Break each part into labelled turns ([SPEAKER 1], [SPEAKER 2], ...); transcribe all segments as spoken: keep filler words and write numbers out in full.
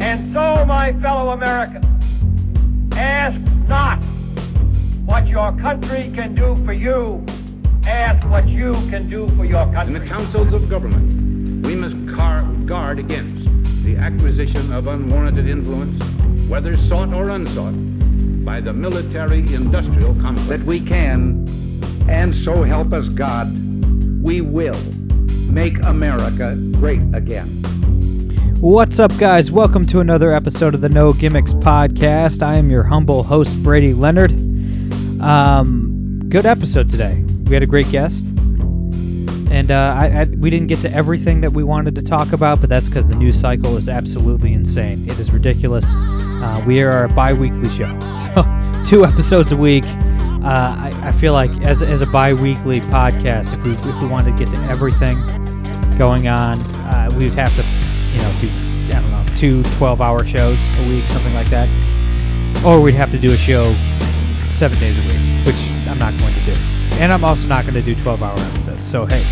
[SPEAKER 1] And so, my fellow Americans, ask not what your country can do for you. Ask what you can do for your country.
[SPEAKER 2] In the councils of government, we must car- guard against the acquisition of unwarranted influence, whether sought or unsought, by the military-industrial complex.
[SPEAKER 3] That we can, and so help us God, we will make America great again.
[SPEAKER 4] What's up, guys? Welcome to another episode of the No Gimmicks Podcast. I am your humble host, Brady Leonard. Um, good episode today. We had a great guest, and uh, I, I, we didn't get to everything that we wanted to talk about, but that's because the news cycle is absolutely insane. It is ridiculous. Uh, we are a bi-weekly show, so two episodes a week. Uh, I, I feel like as as a bi-weekly podcast, if we if we wanted to get to everything going on, uh, we'd have to, you know, do I don't know two twelve-hour shows a week, something like that, or we'd have to do a show seven days a week, which I'm not going to do. And I'm also not going to do twelve-hour episodes. So, hey,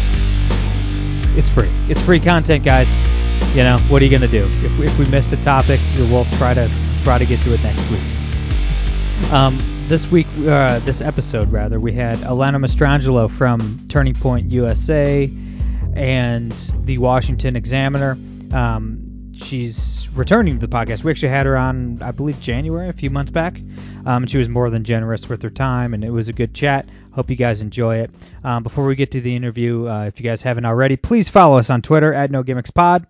[SPEAKER 4] it's free. It's free content, guys. You know, what are you going to do? If we, if we missed a topic, we'll try to try to get to it next week. Um, this week, uh, this episode, rather, we had Alana Mastrangelo from Turning Point U S A and the Washington Examiner. Um, she's returning to the podcast. We actually had her on, I believe, January, a few months back. Um, and she was more than generous with her time, and it was a good chat. Hope you guys enjoy it. Um, before we get to the interview, uh, if you guys haven't already, please follow us on Twitter at No Gimmicks Pod.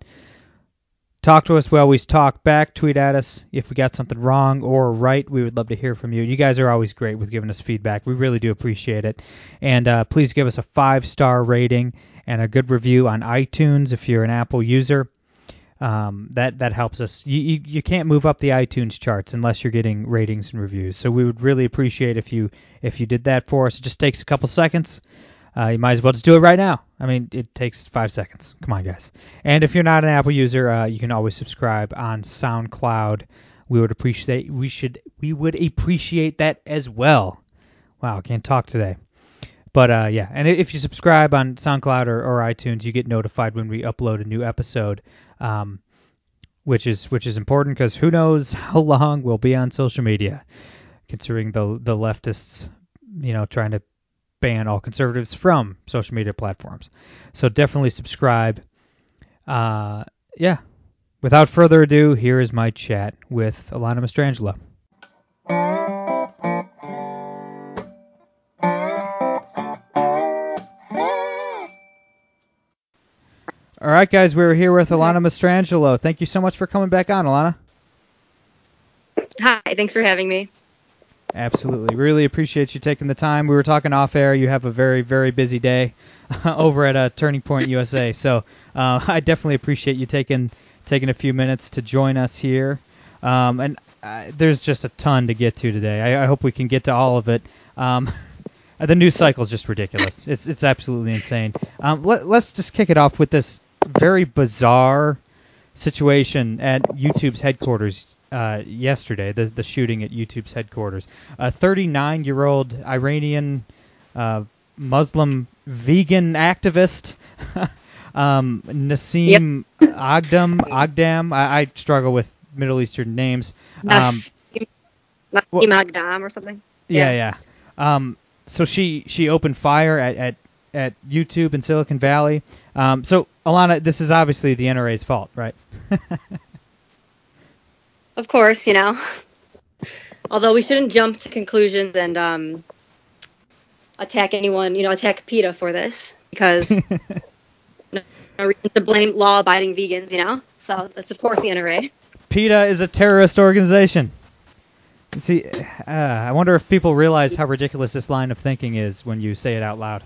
[SPEAKER 4] Talk to us. We always talk back. Tweet at us if we got something wrong or right. We would love to hear from you. You guys are always great with giving us feedback. We really do appreciate it. And uh, please give us a five-star rating and a good review on iTunes if you're an Apple user. Um, that that helps us. You, you you can't move up the iTunes charts unless you're getting ratings and reviews. So we would really appreciate if you if you did that for us. It just takes a couple seconds. Uh, you might as well just do it right now. I mean, it takes five seconds. Come on, guys. And if you're not an Apple user, uh, you can always subscribe on SoundCloud. We would appreciate we should we would appreciate that as well. Wow, I can't talk today. But uh, yeah, and if you subscribe on SoundCloud or, or iTunes, you get notified when we upload a new episode. Um, which is which is important because who knows how long we'll be on social media, considering the the leftists, you know, trying to ban all conservatives from social media platforms. So definitely subscribe. Uh, yeah. Without further ado, here is my chat with Alana Mastrangelo. All right, guys, we're here with Alana Mastrangelo. Thank you so much for coming back on, Alana.
[SPEAKER 5] Hi, thanks for having me.
[SPEAKER 4] Absolutely. Really appreciate you taking the time. We were talking off air. You have a very, very busy day over at uh, Turning Point U S A. So uh, I definitely appreciate you taking taking a few minutes to join us here. Um, and uh, there's just a ton to get to today. I, I hope we can get to all of it. Um, the news cycle is just ridiculous. It's it's absolutely insane. Um, let, let's just kick it off with this very bizarre situation at YouTube's headquarters uh, yesterday, the, the shooting at YouTube's headquarters. A thirty-nine-year-old Iranian uh, Muslim vegan activist, um, Nassim yep. Aghdam, Aghdam, I, I struggle with Middle Eastern names.
[SPEAKER 5] Nassim um, Aghdam or something.
[SPEAKER 4] Yeah, yeah. yeah. Um, so she, she opened fire at, at at YouTube in Silicon Valley. Um, so, Alana, this is obviously the N R A's fault, right?
[SPEAKER 5] Of course, you know. Although we shouldn't jump to conclusions and um, attack anyone, you know, attack PETA for this, because no reason to blame law-abiding vegans, you know? So, that's, of course, the N R A.
[SPEAKER 4] PETA is a terrorist organization. See, uh, I wonder if people realize how ridiculous this line of thinking is when you say it out loud.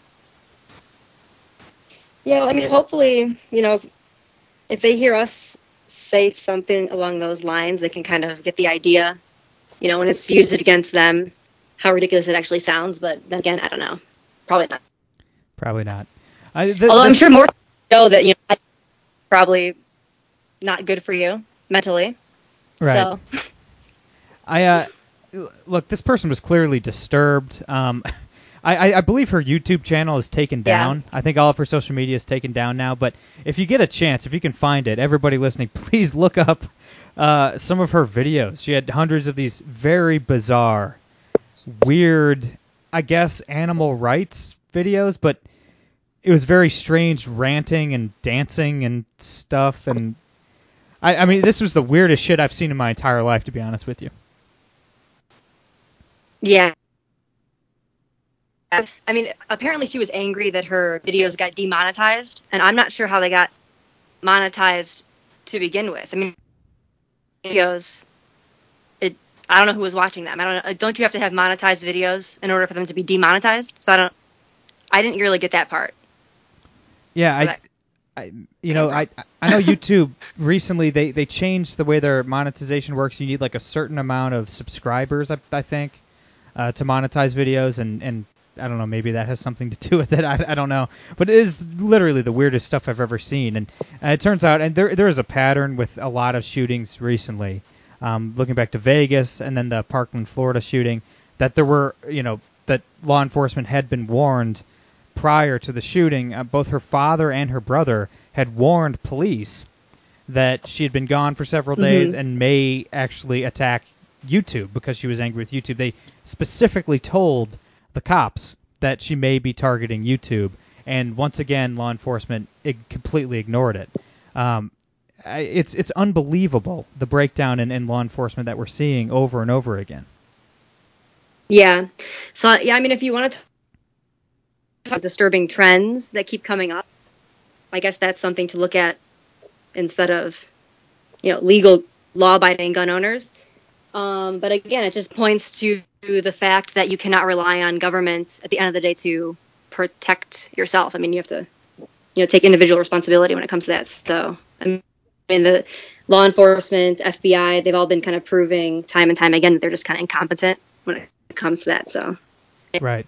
[SPEAKER 5] Yeah, I mean, hopefully, you know, if they hear us say something along those lines, they can kind of get the idea, you know, when it's used against them, how ridiculous it actually sounds. But then again, I don't know. Probably not.
[SPEAKER 4] Probably not. I, th-
[SPEAKER 5] Although
[SPEAKER 4] this...
[SPEAKER 5] I'm sure more know that, you know, probably not good for you mentally.
[SPEAKER 4] Right.
[SPEAKER 5] So.
[SPEAKER 4] I, uh, look, this person was clearly disturbed. Um, I, I believe her YouTube channel is taken down. Yeah. I think all of her social media is taken down now. But if you get a chance, if you can find it, everybody listening, please look up uh, some of her videos. She had hundreds of these very bizarre, weird, I guess, animal rights videos, but it was very strange ranting and dancing and stuff. And I, I mean, this was the weirdest shit I've seen in my entire life, to be honest with you.
[SPEAKER 5] Yeah. I mean, apparently she was angry that her videos got demonetized, and I'm not sure how they got monetized to begin with. I mean, videos, it, I don't know who was watching them. I don't know. Don't you have to have monetized videos in order for them to be demonetized? So I don't, I didn't really get that part.
[SPEAKER 4] Yeah, I, I, you know, I, I know YouTube recently they, they changed the way their monetization works. You need like a certain amount of subscribers, I, I think, uh, to monetize videos, and, and I don't know, maybe that has something to do with it. I, I don't know, but it is literally the weirdest stuff I've ever seen. And uh, it turns out, and there there is a pattern with a lot of shootings recently. Um, looking back to Vegas and then the Parkland, Florida shooting, that there were, you know, that law enforcement had been warned prior to the shooting. Uh, both her father and her brother had warned police that she had been gone for several days
[SPEAKER 5] Mm-hmm.
[SPEAKER 4] and may actually attack YouTube because she was angry with YouTube. They specifically told the cops that she may be targeting YouTube, and once again, law enforcement ig- completely ignored it. Um, I, it's it's unbelievable, the breakdown in, in law enforcement that we're seeing over and over again.
[SPEAKER 5] Yeah. So, yeah, I mean, if you want to talk about disturbing trends that keep coming up, I guess that's something to look at instead of, you know, legal, law-abiding gun owners. Um, but again, it just points to the fact that you cannot rely on governments at the end of the day to protect yourself. I mean, you have to, you know, take individual responsibility when it comes to that. So, I mean, the law enforcement, F B I, they've all been kind of proving time and time again that they're just kind of incompetent when it comes to that. So,
[SPEAKER 4] Right.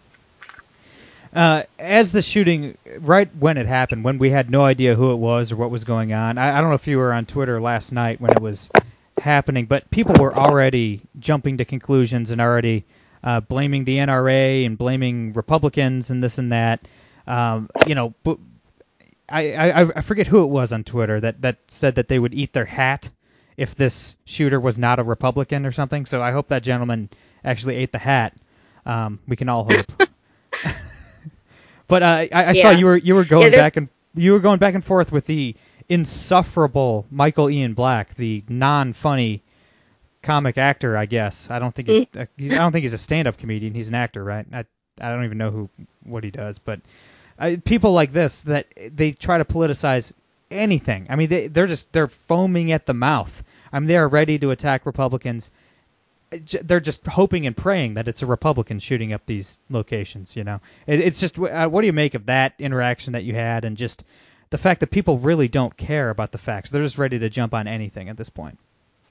[SPEAKER 4] Uh, as the shooting, right when it happened, when we had no idea who it was or what was going on, I, I don't know if you were on Twitter last night when it was happening, but people were already jumping to conclusions and already uh, blaming the N R A and blaming Republicans and this and that. Um, you know, but I, I I forget who it was on Twitter that, that said that they would eat their hat if this shooter was not a Republican or something. So I hope that gentleman actually ate the hat. Um, we can all hope. But uh, I, I
[SPEAKER 5] yeah.
[SPEAKER 4] saw you were you were going
[SPEAKER 5] yeah,
[SPEAKER 4] back and you were going back and forth with the insufferable Michael Ian Black, the non-funny comic actor. I guess I don't think he's, uh, he's I don't think he's a stand-up comedian. He's an actor, right? I I don't even know who what he does, but uh, people like this that they try to politicize anything. I mean, they they're just they're foaming at the mouth. I mean, they are ready to attack Republicans. They're just hoping and praying that it's a Republican shooting up these locations, you know. It, it's just, uh, what do you make of that interaction that you had, and just the fact that people really don't care about the facts? They're just ready to jump on anything at this point.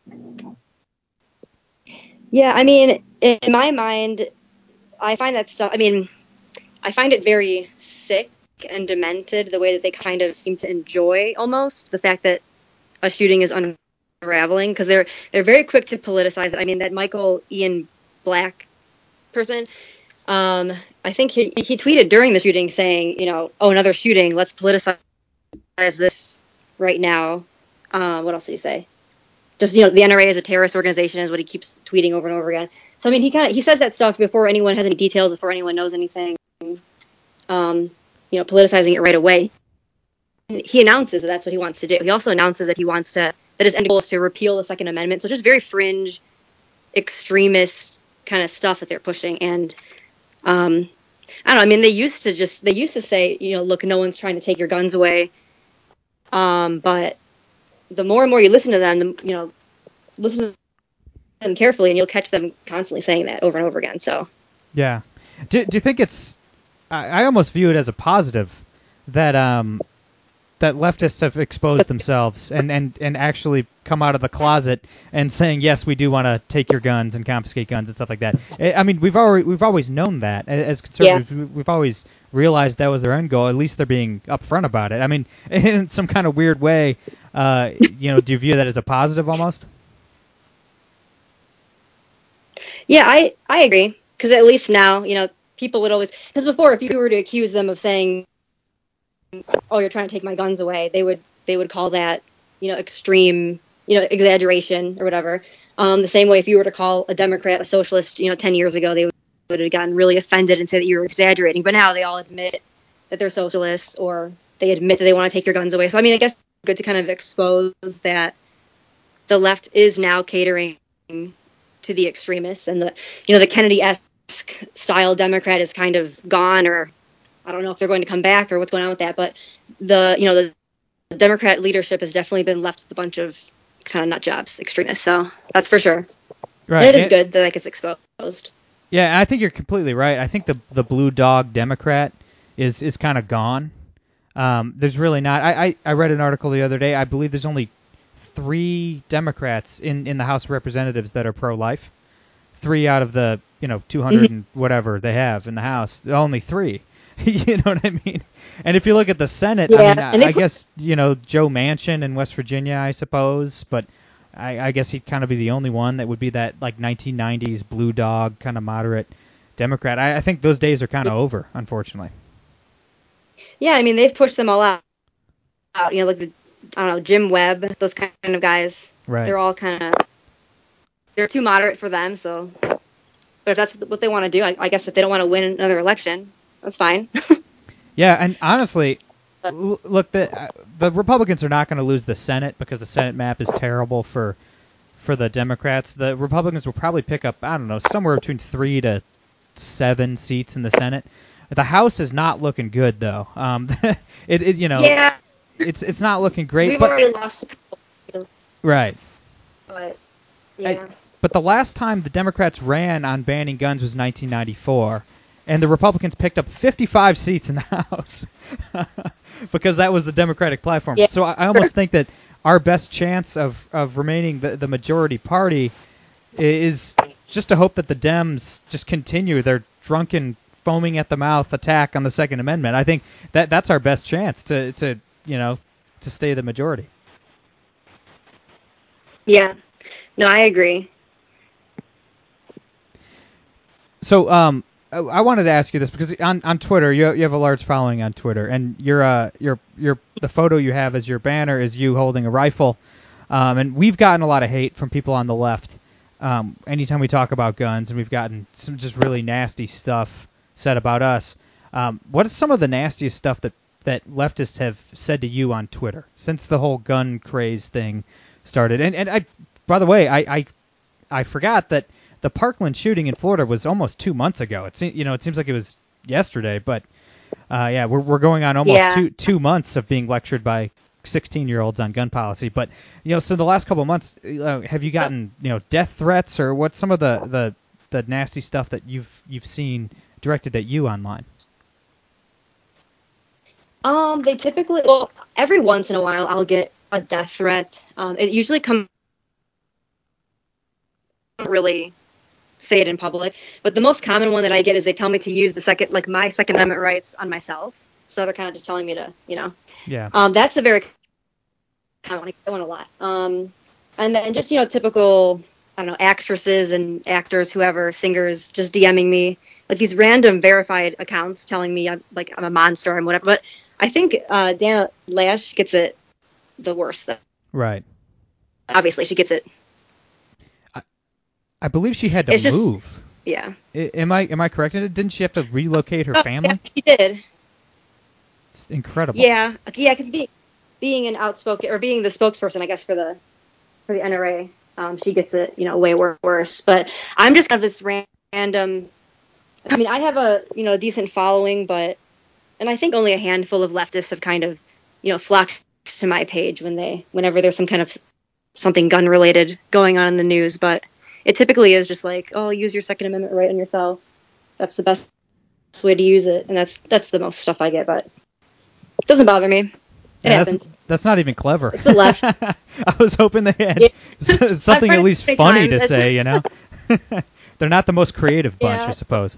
[SPEAKER 5] Yeah, I mean, in my mind, I find that stuff, I mean, I find it very sick and demented the way that they kind of seem to enjoy almost the fact that a shooting is unraveling, because they're they're very quick to politicize it. I mean, that Michael Ian Black person, um, I think he, he tweeted during the shooting saying, you know, oh, another shooting, let's politicize this right now. Um, what else did he say? Just, you know, the N R A is a terrorist organization is what he keeps tweeting over and over again. So, I mean, he kind of, he says that stuff before anyone has any details, before anyone knows anything, um, you know, politicizing it right away. He announces that that's what he wants to do. He also announces that he wants to, that his end goal is to repeal the Second Amendment. So just very fringe, extremist kind of stuff that they're pushing. And, um, I don't know, I mean, they used to just, they used to say, you know, look, no one's trying to take your guns away. Um, but the more and more you listen to them, the, you know, listen to them carefully, and you'll catch them constantly saying that over and over again. So,
[SPEAKER 4] yeah, do, do you think it's? I, I almost view it as a positive that um that leftists have exposed themselves and, and, and actually come out of the closet and saying, yes, we do want to take your guns and confiscate guns and stuff like that. I mean, we've already we've always known that as conservatives. Yeah. We've always realized that was their end goal. At least they're being upfront about it. I mean, in some kind of weird way, uh, you know, do you view that as a positive almost?
[SPEAKER 5] Yeah, I, I agree. Because at least now, you know, people would always, because before, if you were to accuse them of saying, oh, you're trying to take my guns away, they would they would call that, you know, extreme you know, exaggeration or whatever. Um, the same way, if you were to call a Democrat a socialist, you know, ten years ago, they would, would have gotten really offended and say that you were exaggerating. But now they all admit that they're socialists, or they admit that they want to take your guns away. So, I mean, I guess it's good to kind of expose that the left is now catering to the extremists, and the, you know, the Kennedy-esque style Democrat is kind of gone, or I don't know if they're going to come back or what's going on with that. But the, you know, the Democrat leadership has definitely been left with a bunch of kind of nut jobs, extremists. So that's for sure.
[SPEAKER 4] Right.
[SPEAKER 5] And it is
[SPEAKER 4] it,
[SPEAKER 5] good that that gets exposed.
[SPEAKER 4] Yeah, I think you're completely right. I think the the blue dog Democrat is is kind of gone. Um, there's really not. I, I, I read an article the other day. I believe there's only three Democrats in, in the House of Representatives that are pro-life. Three out of the, you know, two hundred
[SPEAKER 5] Mm-hmm.
[SPEAKER 4] and whatever they have in the House. Only three. You know what I mean? And if you look at the Senate,
[SPEAKER 5] Yeah,
[SPEAKER 4] I mean,
[SPEAKER 5] and
[SPEAKER 4] I,
[SPEAKER 5] they
[SPEAKER 4] I
[SPEAKER 5] put-
[SPEAKER 4] guess, you know, Joe Manchin in West Virginia, I suppose, but I, I guess he'd kind of be the only one that would be that, like, nineteen nineties blue dog kind of moderate Democrat. I, I think those days are kind of over, unfortunately.
[SPEAKER 5] Yeah, I mean, they've pushed them all out. out you know, like the, I don't know, Jim Webb, those kind of guys.
[SPEAKER 4] Right.
[SPEAKER 5] They're all kind of, they're too moderate for them. So, but if that's what they want to do, I, I guess if they don't want to win another election, that's fine.
[SPEAKER 4] Yeah, and honestly, l- look, the uh, the Republicans are not going to lose the Senate because the Senate map is terrible for for the Democrats. The Republicans will probably pick up, I don't know, somewhere between three to seven seats in the Senate. The House is not looking good, though. Um, it, it, you know,
[SPEAKER 5] Yeah,
[SPEAKER 4] it's it's not looking great.
[SPEAKER 5] we've
[SPEAKER 4] but
[SPEAKER 5] already lost,
[SPEAKER 4] right.
[SPEAKER 5] but yeah.
[SPEAKER 4] I- but the last time the Democrats ran on banning guns was nineteen ninety-four, and the Republicans picked up fifty-five seats in the House because that was the Democratic platform.
[SPEAKER 5] Yeah.
[SPEAKER 4] So I, I almost think that our best chance of, of remaining the, the majority party is just to hope that the Dems just continue their drunken, foaming at the mouth attack on the Second Amendment. I think that that's our best chance to, to you know, to stay the majority.
[SPEAKER 5] Yeah, no, I agree.
[SPEAKER 4] So, um, I I wanted to ask you this because on, on Twitter, you you have a large following on Twitter, and your uh your your the photo you have as your banner is you holding a rifle, um, and we've gotten a lot of hate from people on the left, um, anytime we talk about guns, and we've gotten some just really nasty stuff said about us. Um, what is some of the nastiest stuff that that leftists have said to you on Twitter since the whole gun craze thing started? And and I, by the way, I I, I forgot that the Parkland shooting in Florida was almost two months ago. It seems, you know, it seems like it was yesterday, but uh, yeah, we're we're going on almost
[SPEAKER 5] Yeah.
[SPEAKER 4] two two months of being lectured by sixteen-year-olds on gun policy. But you know, so the last couple of months, uh, have you gotten you know death threats or what's some of the, the, the nasty stuff that you've you've seen directed at you online?
[SPEAKER 5] Um, they typically, well, every once in a while, I'll get a death threat. Um, it usually comes really say it in public, but the most common one that I get is they tell me to use the second, like my Second Amendment rights on myself. So they're kind of just telling me to, you know,
[SPEAKER 4] Yeah.
[SPEAKER 5] um, that's a very common one. I get that one a lot. Um, and then just, you know, typical, I don't know, actresses and actors, whoever, singers, just DMing me, like these random verified accounts telling me I'm like I'm a monster and whatever. But I think uh, Dana Lash gets it the worst. Though.
[SPEAKER 4] Right.
[SPEAKER 5] Obviously, she gets it.
[SPEAKER 4] I believe she had to
[SPEAKER 5] It's just-
[SPEAKER 4] move.
[SPEAKER 5] Yeah.
[SPEAKER 4] I, am I am I correct? Didn't she have to relocate her
[SPEAKER 5] Oh,
[SPEAKER 4] family?
[SPEAKER 5] yeah, she did.
[SPEAKER 4] It's incredible.
[SPEAKER 5] Yeah, yeah, because being being an outspoken or being the spokesperson, I guess for the for the N R A, um, she gets it, you know, way wor- worse. But I'm just kind of this ran- random. I mean, I have a you know decent following, but and I think only a handful of leftists have kind of you know flocked to my page when they whenever there's some kind of something gun related going on in the news. But it typically is just like, oh, use your Second Amendment right on yourself. That's the best way to use it, and that's that's the most stuff I get. But it doesn't bother me. It
[SPEAKER 4] Yeah,
[SPEAKER 5] happens.
[SPEAKER 4] that's, that's not even clever.
[SPEAKER 5] It's the left.
[SPEAKER 4] I was hoping they had
[SPEAKER 5] Yeah.
[SPEAKER 4] s- something
[SPEAKER 5] I've
[SPEAKER 4] at
[SPEAKER 5] read
[SPEAKER 4] least
[SPEAKER 5] it
[SPEAKER 4] funny
[SPEAKER 5] many
[SPEAKER 4] to
[SPEAKER 5] times.
[SPEAKER 4] say, you know? They're not the most creative bunch,
[SPEAKER 5] Yeah.
[SPEAKER 4] I suppose.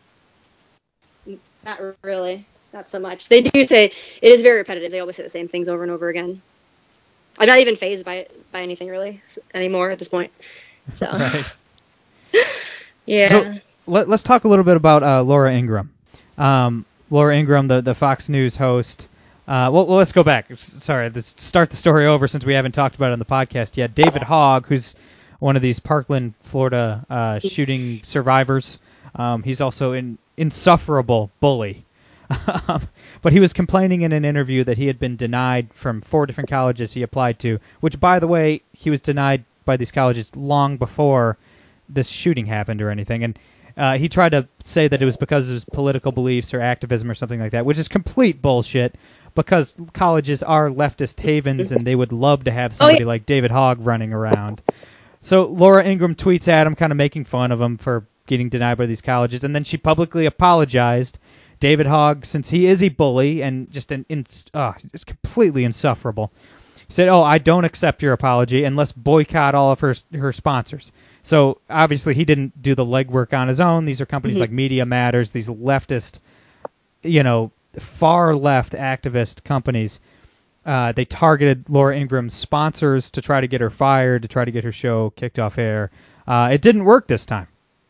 [SPEAKER 5] Not really. Not so much. They do say it is very repetitive. They always say the same things over and over again. I'm not even phased by by anything really anymore at this point. So
[SPEAKER 4] Right.
[SPEAKER 5] yeah.
[SPEAKER 4] So let, let's talk a little bit about uh, Laura Ingraham. Um, Laura Ingraham, the, the Fox News host, Uh, well, well, let's go back. Sorry, let's start the story over since we haven't talked about it on the podcast yet. David Hogg, who's one of these Parkland, Florida uh, shooting survivors, um, he's also an insufferable bully. But he was complaining in an interview that he had been denied from four different colleges he applied to, which, by the way, he was denied by these colleges long before this shooting happened or anything. And uh, he tried to say that it was because of his political beliefs or activism or something like that, which is complete bullshit. Because colleges are leftist havens, and they would love to have somebody oh, yeah. like David Hogg running around. So Laura Ingraham tweets at him, kind of making fun of him for getting denied by these colleges, and then she publicly apologized. David Hogg, since he is a bully and just an in, uh, just completely insufferable, said, "Oh, I don't accept your apology, and let's boycott all of her her sponsors." So obviously he didn't do the legwork on his own. These are companies mm-hmm. like Media Matters, these leftist, you know. far left activist companies. Uh, they targeted Laura Ingraham's sponsors to try to get her fired, to try to get her show kicked off air. Uh, it didn't work this time.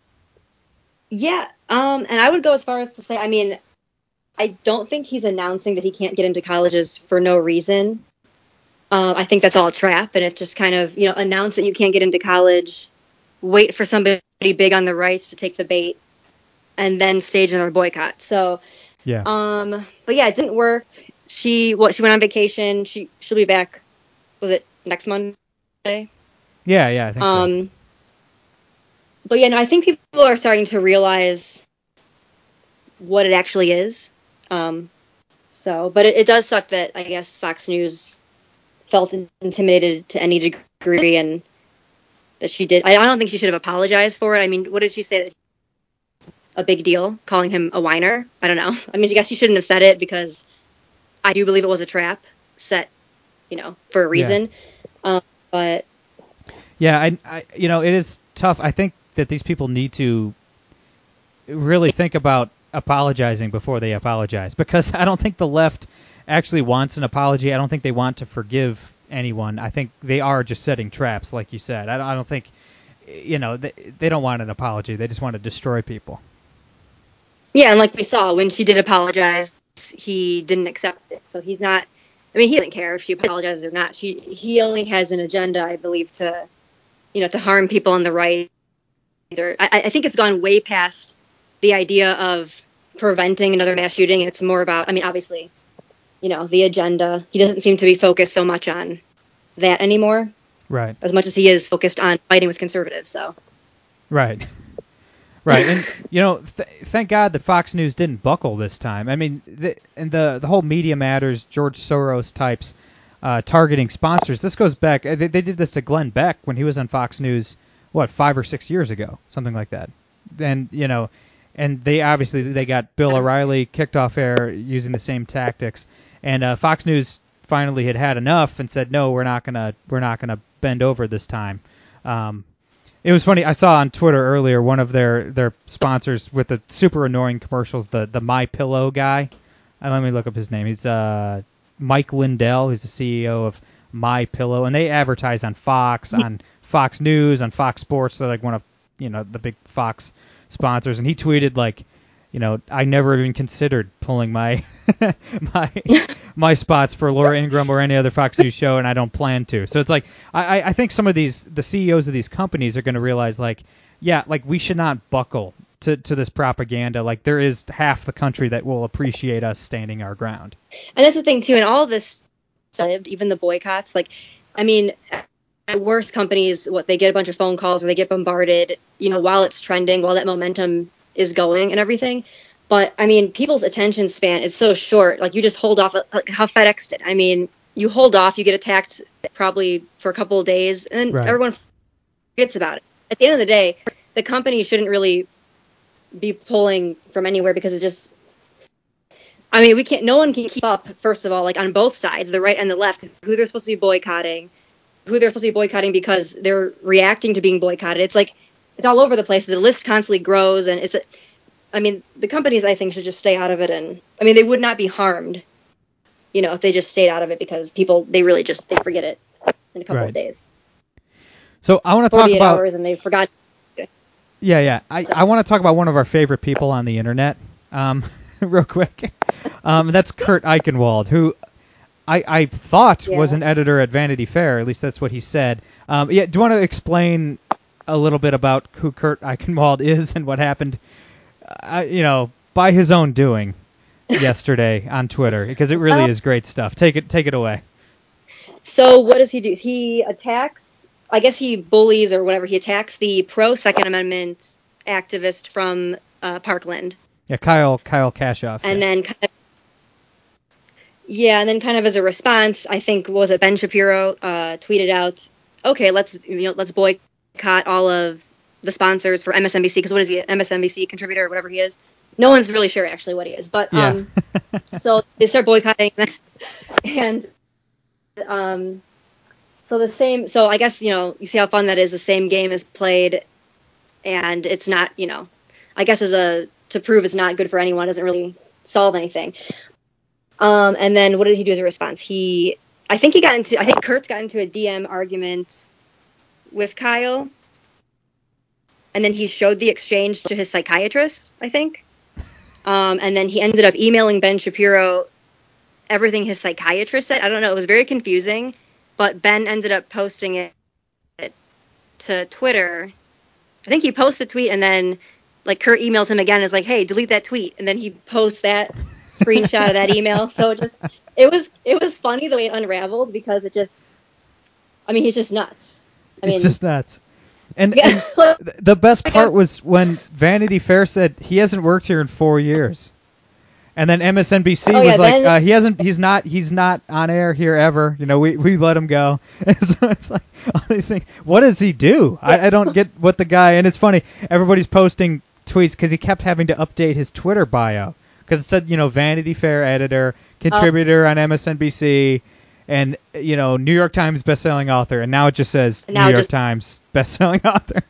[SPEAKER 5] Yeah, um, and I would go as far as to say, I mean, I don't think he's announcing that he can't get into colleges for no reason. Uh, I think that's all a trap, and it's just kind of, you know, announce that you can't get into college, wait for somebody big on the right to take the bait, and then stage another boycott. So...
[SPEAKER 4] Yeah.
[SPEAKER 5] Um. But yeah, it didn't work. She what? She went on vacation. She she'll be back. Was it next Monday?
[SPEAKER 4] Yeah. Yeah. I think um, so.
[SPEAKER 5] But yeah, no, I think people are starting to realize what it actually is. Um. So, but it, it does suck that I guess Fox News felt intimidated to any degree, and that she did. I, I don't think she should have apologized for it. I mean, what did she say? That a big deal, calling him a whiner. I don't know. I mean, I guess you shouldn't have said it because I do believe it was a trap set, you know, for a reason. Yeah. Um, but
[SPEAKER 4] yeah, I, I, you know, it is tough. I think that these people need to really think about apologizing before they apologize, because I don't think the left actually wants an apology. I don't think they want to forgive anyone. I think they are just setting traps, like you said. I don't, I don't think, you know, they, they don't want an apology. They just want to destroy people.
[SPEAKER 5] Yeah, and like we saw, when she did apologize, he didn't accept it. So he's not, I mean, he doesn't care if she apologizes or not. She, he only has an agenda, I believe, to, you know, to harm people on the right. Or, I, I think it's gone way past the idea of preventing another mass shooting. It's more about, I mean, obviously, you know, the agenda. He doesn't seem to be focused so much on that anymore.
[SPEAKER 4] Right.
[SPEAKER 5] As much as he is focused on fighting with conservatives, so.
[SPEAKER 4] Right. Right, and you know, th- thank God that Fox News didn't buckle this time. I mean, the, and the the whole Media Matters, George Soros types uh, targeting sponsors. This goes back. They, they did this to Glenn Beck when he was on Fox News, what, five or six years ago, something like that. And you know, and they obviously they got Bill O'Reilly kicked off air using the same tactics. And uh, Fox News finally had had enough and said, no, we're not gonna we're not gonna bend over this time. Um, It was funny. I saw on Twitter earlier one of their, their sponsors with the super annoying commercials, the the My Pillow guy. Uh, let me look up his name. He's uh, Mike Lindell. He's the C E O of My Pillow, and they advertise on Fox, on Fox News, on Fox Sports. They're like one of, you know, the big Fox sponsors. And he tweeted like, you know, I never even considered pulling my my my spots for Laura Ingraham or any other Fox News show, and I don't plan to. So it's like I, I think some of these the C E Os of these companies are going to realize like, yeah, like we should not buckle to, to this propaganda. Like there is half the country that will appreciate us standing our ground.
[SPEAKER 5] And that's the thing too. And all of this, even the boycotts, like, I mean, at worst companies, what they get a bunch of phone calls or they get bombarded, you know, while it's trending, while that momentum is going and everything. But I mean, people's attention span is so short. Like you just hold off, like how FedEx did. I mean, you hold off, you get attacked probably for a couple of days, and then right. everyone forgets about it. At the end of the day, the company shouldn't really be pulling from anywhere because it just, I mean, we can't, no one can keep up, first of all, like on both sides, the right and the left, who they're supposed to be boycotting, who they're supposed to be boycotting because they're reacting to being boycotted. It's like, it's all over the place. The list constantly grows, and it's, a, I mean, the companies, I think, should just stay out of it. And, I mean, they would not be harmed, you know, if they just stayed out of it because people, they really just, they forget it in a couple
[SPEAKER 4] right.
[SPEAKER 5] of days.
[SPEAKER 4] So I want to talk about...
[SPEAKER 5] hours and they forgot.
[SPEAKER 4] Yeah, yeah. I, I want to talk about one of our favorite people on the internet, um, real quick. Um, that's Kurt Eichenwald, who I, I thought
[SPEAKER 5] Yeah.
[SPEAKER 4] was an editor at Vanity Fair. At least that's what he said. Um, yeah, do you want to explain a little bit about who Kurt Eichenwald is and what happened, uh, you know, by his own doing yesterday on Twitter? Because it really is great stuff. Take it, take it away.
[SPEAKER 5] So what does he do? He attacks, I guess he bullies or whatever. He attacks the pro Second Amendment activist from uh, Parkland.
[SPEAKER 4] Yeah, Kyle Kyle Kashoff.
[SPEAKER 5] And
[SPEAKER 4] yeah.
[SPEAKER 5] then kind of, yeah, and then kind of as a response, I think what was it Ben Shapiro uh, tweeted out, okay, let's you know let's boycott all of the sponsors for M S N B C, because what is he, an M S N B C contributor or whatever he is? No one's really sure actually what he is, but
[SPEAKER 4] Yeah.
[SPEAKER 5] um, so they start boycotting, and um, so the same. So I guess you know you see how fun that is. The same game is played, and it's not you know, I guess as a to prove it's not good for anyone doesn't really solve anything. Um, and then what did he do as a response? He, I think he got into, I think Kurtz got into a D M argument with Kyle, and then he showed the exchange to his psychiatrist, I think. Um, and then he ended up emailing Ben Shapiro everything his psychiatrist said. I don't know, it was very confusing, but Ben ended up posting it to Twitter. I think he posted the tweet, and then like Kurt emails him again and is like, hey, delete that tweet. And then he posts that screenshot of that email. So it just, it was, it was funny the way it unraveled, because it just, I mean, he's just nuts. I
[SPEAKER 4] It's
[SPEAKER 5] mean,
[SPEAKER 4] just nuts. And,
[SPEAKER 5] yeah.
[SPEAKER 4] and th- the best part was when Vanity Fair said he hasn't worked here in four years. And then M S N B C
[SPEAKER 5] Oh,
[SPEAKER 4] was
[SPEAKER 5] yeah,
[SPEAKER 4] like,
[SPEAKER 5] then-
[SPEAKER 4] uh, he hasn't, he's not, he's not on air here ever. You know, we, we let him go. And so it's like all these things. What does he do? I, I don't get what the guy. And it's funny. Everybody's posting tweets because he kept having to update his Twitter bio, because it said, you know, Vanity Fair editor, contributor on M S N B C, and you know, New York Times bestselling author. And now it just says
[SPEAKER 5] Now
[SPEAKER 4] New
[SPEAKER 5] it
[SPEAKER 4] York
[SPEAKER 5] just-
[SPEAKER 4] Times bestselling author.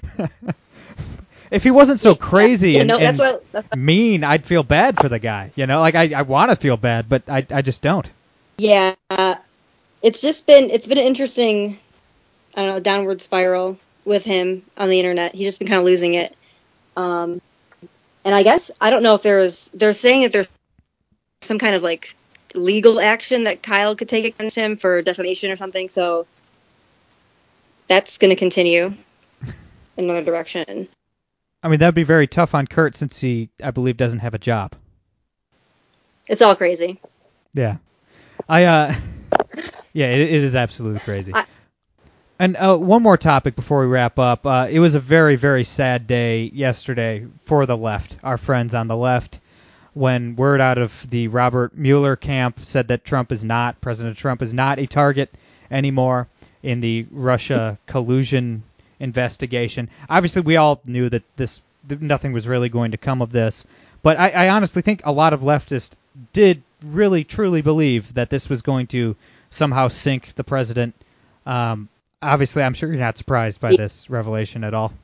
[SPEAKER 4] If he wasn't so crazy
[SPEAKER 5] Yeah,
[SPEAKER 4] and,
[SPEAKER 5] no,
[SPEAKER 4] and
[SPEAKER 5] that's what, that's what-
[SPEAKER 4] mean, I'd feel bad for the guy. You know, like I, I want to feel bad, but I, I just don't.
[SPEAKER 5] yeah, uh, it's just been, it's been an interesting, I don't know, downward spiral with him on the internet. He's just been kind of losing it. Um, and I guess, I don't know if there's, they're saying that there's some kind of like legal action that Kyle could take against him for defamation or something. So that's going to continue in another direction.
[SPEAKER 4] I mean, that'd be very tough on Kurt since he, I believe, doesn't have a job.
[SPEAKER 5] It's all crazy.
[SPEAKER 4] Yeah. I, uh, yeah, it, it is absolutely crazy.
[SPEAKER 5] I-
[SPEAKER 4] And uh, one more topic before we wrap up. Uh, it was a very, very sad day yesterday for the left, our friends on the left, when word out of the Robert Mueller camp said that Trump is not, President Trump is not a target anymore in the Russia collusion investigation. Obviously, we all knew that this that nothing was really going to come of this, but I, I honestly think a lot of leftists did really, truly believe that this was going to somehow sink the president. Um, obviously, I'm sure you're not surprised by this revelation at all.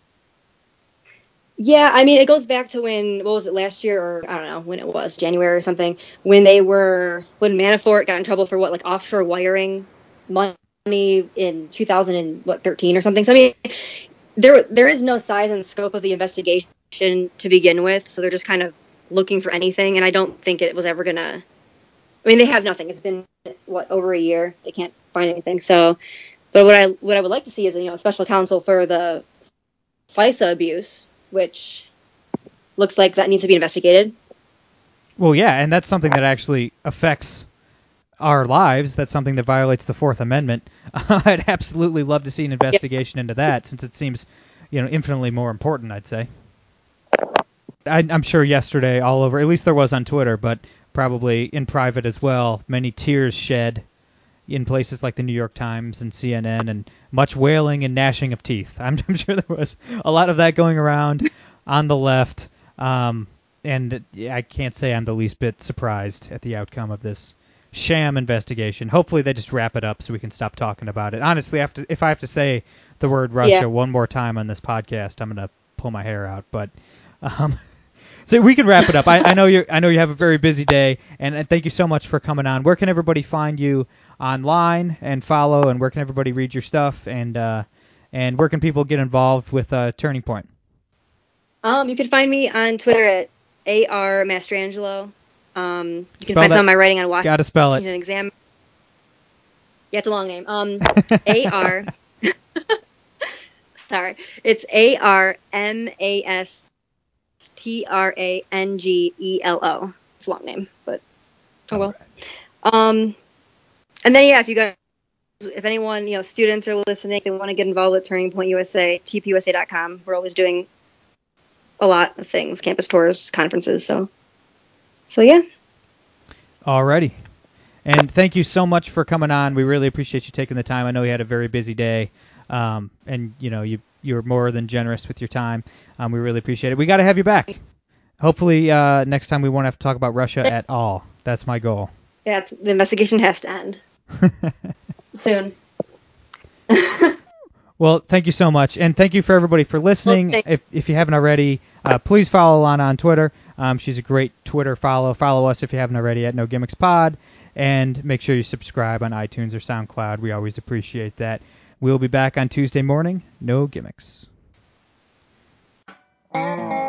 [SPEAKER 5] Yeah, I mean, it goes back to when, what was it, last year, or I don't know when it was, January or something, when they were, when Manafort got in trouble for what, like offshore wiring money in two thousand thirteen or something. So, I mean, there there is no size and scope of the investigation to begin with, so they're just kind of looking for anything, and I don't think it was ever going to, I mean, they have nothing. It's been, what, over a year. They can't find anything. So, but what I what I would like to see is, you know, a special counsel for the FISA abuse, which looks like that needs to be investigated.
[SPEAKER 4] Well, yeah, and that's something that actually affects our lives. That's something that violates the Fourth Amendment. I'd absolutely love to see an investigation into that, since it seems, you know, infinitely more important, I'd say. I, I'm sure yesterday all over, at least there was on Twitter, but probably in private as well, many tears shed in places like the New York Times and C N N, and much wailing and gnashing of teeth. I'm, I'm sure there was a lot of that going around on the left, um, and I can't say I'm the least bit surprised at the outcome of this sham investigation. Hopefully they just wrap it up so we can stop talking about it. Honestly, I have to, if I have to say the word Russia
[SPEAKER 5] Yeah.
[SPEAKER 4] one more time on this podcast, I'm going to pull my hair out. But um, so we can wrap it up. I, I know you. I know you have a very busy day, and, and thank you so much for coming on. Where can everybody find you online and follow, and where can everybody read your stuff, and uh, and where can people get involved with uh, Turning Point?
[SPEAKER 5] Um, you can find me on Twitter at A R Mastrangelo. Um, you can
[SPEAKER 4] Spell
[SPEAKER 5] find
[SPEAKER 4] that.
[SPEAKER 5] some of my writing on Washington
[SPEAKER 4] Gotta spell it.
[SPEAKER 5] Exam. Yeah, it's a long name. Um, A R. Sorry, it's A R M A S T R A N G E L O. It's a long name, but oh well. Um, and then yeah, if you guys, if anyone, you know, students are listening, they want to get involved with Turning Point U S A, T P U S A dot com. We're always doing a lot of things, campus tours, conferences. So, so yeah.
[SPEAKER 4] Alrighty. And thank you so much for coming on. We really appreciate you taking the time. I know you had a very busy day, um, and you know you you were more than generous with your time. Um, we really appreciate it. We got to have you back. Hopefully, uh, next time we won't have to talk about Russia at all. That's my goal.
[SPEAKER 5] Yeah, it's, the investigation has to end soon.
[SPEAKER 4] Well, thank you so much, and thank you for everybody for listening.
[SPEAKER 5] Okay.
[SPEAKER 4] If if you haven't already, uh, please follow Lana on Twitter. Um, she's a great Twitter follow. Follow us if you haven't already at No Gimmicks Pod, and make sure you subscribe on iTunes or SoundCloud. We always appreciate that. We'll be back on Tuesday morning. No Gimmicks.